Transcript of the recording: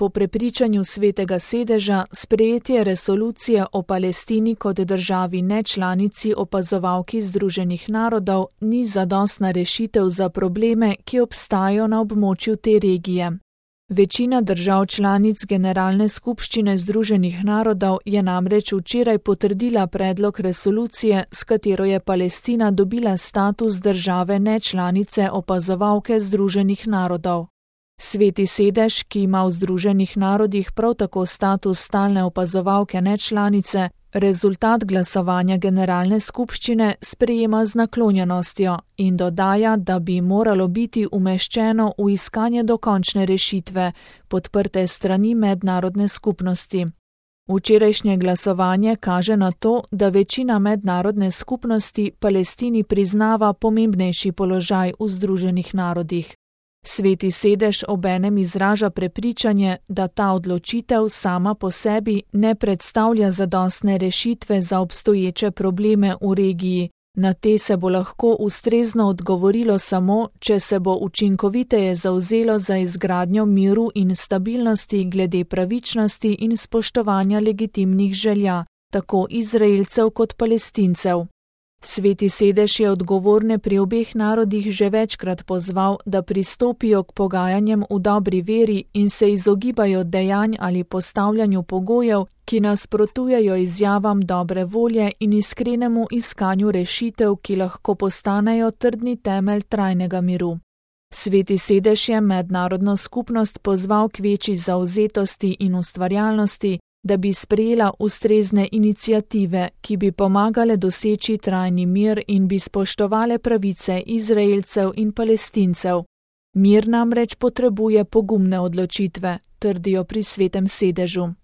po prepričanju Svetega sedeža sprejetje resolucije o Palestini kot državi nečlanici opazovalki Združenih narodov ni zadostna rešitev za probleme, ki obstajajo na območju te regije. Večina držav članic Generalne skupščine Združenih narodov je namreč včeraj potrdila predlog resolucije, s katero je Palestina dobila status države nečlanice opazovalke Združenih narodov. Sveti sedež, ki ima v Združenih narodih prav tako status stalne opazovalke nečlanice, rezultat glasovanja Generalne skupščine sprejema z naklonjenostjo in dodaja, da bi moralo biti umeščeno v iskanje dokončne rešitve, podprte strani mednarodne skupnosti. Včerajšnje glasovanje kaže na to, da večina mednarodne skupnosti Palestini priznava pomembnejši položaj v Združenih narodih. Sveti sedež obenem izraža prepričanje, da ta odločitev sama po sebi ne predstavlja zadostne rešitve za obstoječe probleme v regiji. Na te se bo lahko ustrezno odgovorilo samo, če se bo učinkoviteje zavzelo za izgradnjo miru in stabilnosti glede pravičnosti in spoštovanja legitimnih želja, tako Izraelcev kot Palestincev. Sveti sedež je odgovorne pri obeh narodih že večkrat pozval, da pristopijo k pogajanjem v dobri veri in se izogibajo dejanj ali postavljanju pogojev, ki nasprotujejo izjavam dobre volje in iskrenemu iskanju rešitev, ki lahko postanejo trdni temelj trajnega miru. Sveti sedež je mednarodno skupnost pozval k večji zavzetosti in ustvarjalnosti, da bi sprejela ustrezne iniciative, ki bi pomagale doseči trajni mir in bi spoštovale pravice Izraelcev in Palestincev. Mir namreč potrebuje pogumne odločitve, trdijo pri Svetem sedežu.